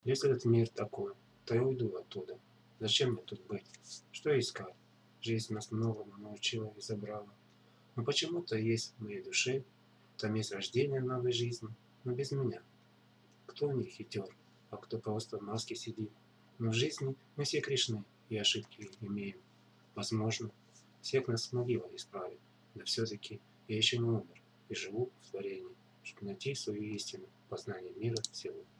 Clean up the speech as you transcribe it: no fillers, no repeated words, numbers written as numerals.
Если этот мир такой, то я уйду оттуда. Зачем мне тут быть? Что искать? Жизнь нас многому научила и забрала. Но почему-то есть в моей душе, там есть рождение новой жизни, но без меня. Кто в них хитер, а кто просто в маске сидит. Но в жизни мы все грешны и ошибки имеем. Возможно, всех нас могила исправит. Да все-таки я еще не умер и живу в творении, чтобы найти свою истину, познание мира всего.